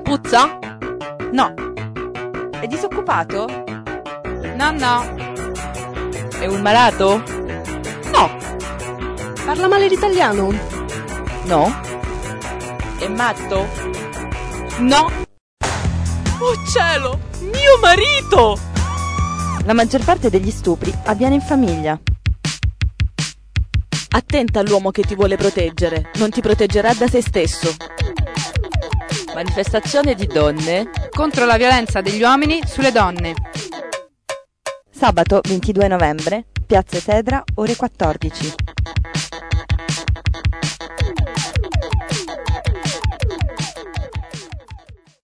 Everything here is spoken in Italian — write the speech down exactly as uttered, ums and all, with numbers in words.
puzza? No. È disoccupato? No, no. È un malato? No. Parla male l'italiano? No. È matto? No. Oh cielo, mio marito! La maggior parte degli stupri avviene in famiglia. Attenta all'uomo che ti vuole proteggere, non ti proteggerà da se stesso. Manifestazione di donne contro la violenza degli uomini sulle donne. Sabato ventidue novembre, Piazza Esedra, ore quattordici.